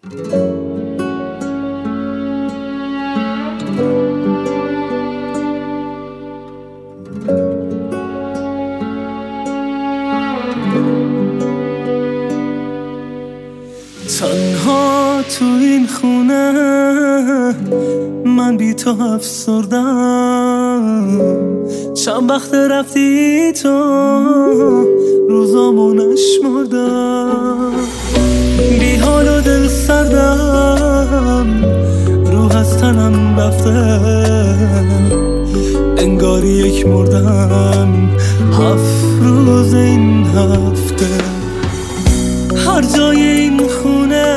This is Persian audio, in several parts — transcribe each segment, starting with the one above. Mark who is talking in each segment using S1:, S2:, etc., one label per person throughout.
S1: تنها تو این خونه من بی تو افسردم، چند وقت رفتی تو روزامو نشمردم، بی حال و دل سردم، روح از تنم رفته، انگاری یک مردم 7 روز این هفته. هر جای این خونه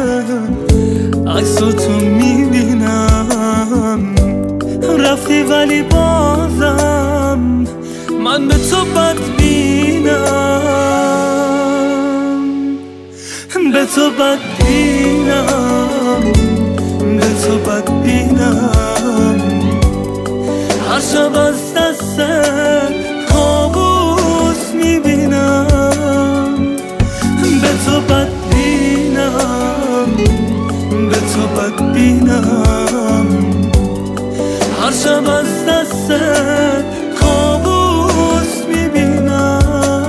S1: عکس تو میبینم، رفتی ولی بازم من به تو بدبینم، به تو بدبینم، به تو بدبینم. هر شب از دست کابوس میبینم، به تو بدبینم، به تو بدبینم. هر شب از دست کابوس میبینم.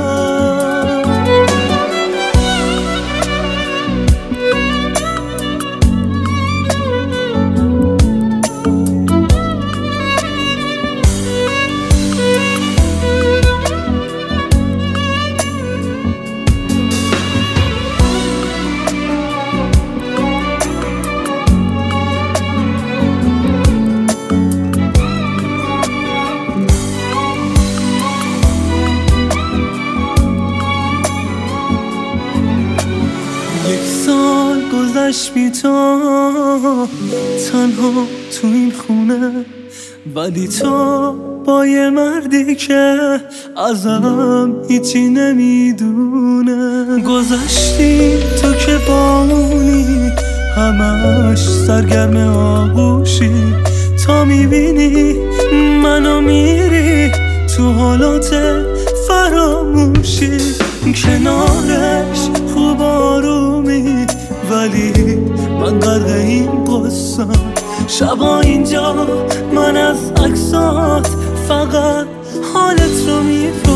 S1: گذشت بی تو تنها تو این خونه، ولی تو با یه مردی که ازم هیچی نمیدونه. گذشتی تو که با اونی همش سرگرم آغوشی، تا میبینی منو میری تو حالات فراموشی. کنارش خوب آرومی ولی من غرق این قصم، شبا اینجا من از عکسات فقط حالت رو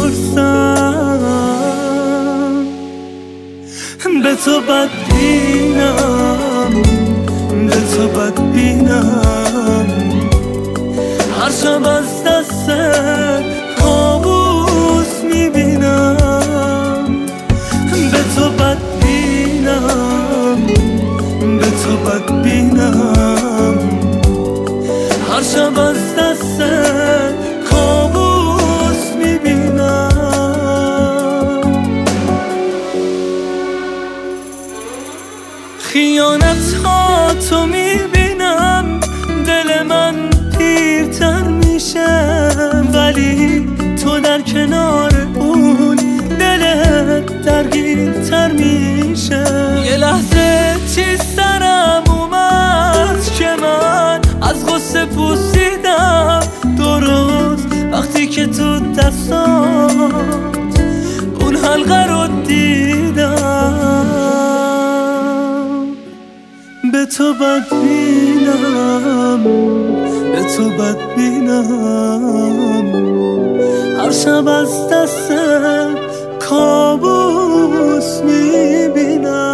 S1: میپرسم. به تو بدبینم، به تو بدبینم. هر شب از دست کابوس میبینم، به تو بدبینم، به تو بدبینم. هر شب از دست کابوس میبینم. خیانت ها تو میبینم، دل من پیرتر میشه، ولی تو در کنار اون دلت درگیرتر میشه. یه لحظه چی سرم اومد که من از غصه پوسیدم، درست وقتی که تو دستات اون حلقه رو دیدم. به تو بدبینم، به تو بدبینم. هر شب از دست کابوس میبینم.